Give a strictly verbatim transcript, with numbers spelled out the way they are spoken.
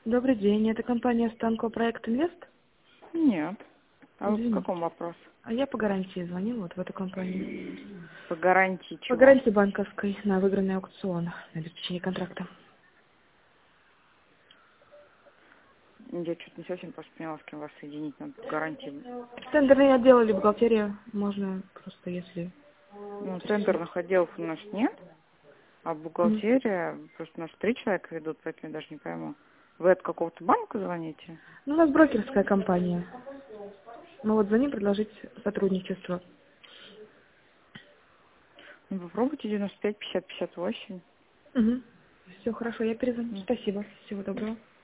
Добрый день, это компания Станко Проект Инвест? Нет. А вы по Извините. какому вопросу? А я по гарантии звонила вот в эту компанию. По гарантии По чего? гарантии банковской на выигранный аукцион, на обеспечение контракта. Я что-то не совсем просто поняла, с кем вас соединить надо по гарантии. Тендерный отдел или бухгалтерия, можно просто если... Ну, тендерных отделов у нас нет, а Мгм. бухгалтерия, просто у нас три человека ведут, поэтому я даже не пойму. Вы от какого-то банка звоните? Ну, у нас брокерская компания. Мы вот звоним предложить сотрудничество. Ну, попробуйте девяносто пять пятьдесят пятьдесят восемь. Угу. Все хорошо, я перезвоню. Ну, Спасибо. Всего доброго.